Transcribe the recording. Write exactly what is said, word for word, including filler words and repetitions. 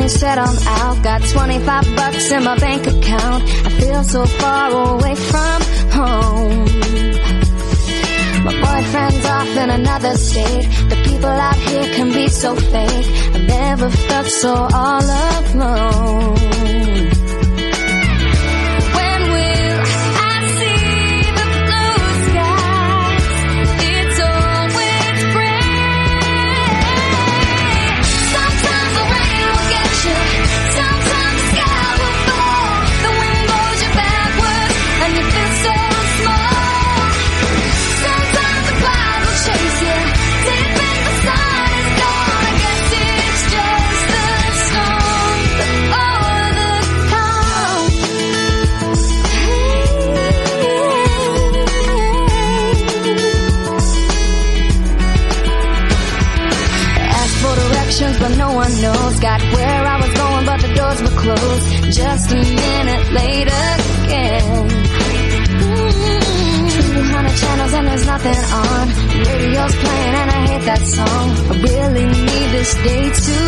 you said I'm out. Got twenty-five bucks in my bank account. I feel so far away from home. My boyfriend's off in another state. The people out here can be so fake. I've never felt so all alone. But no one knows. Got where I was going, but the doors were closed. Just a minute later again. Two hundred channels and there's nothing on. Radio's playing and I hate that song. I really need this day to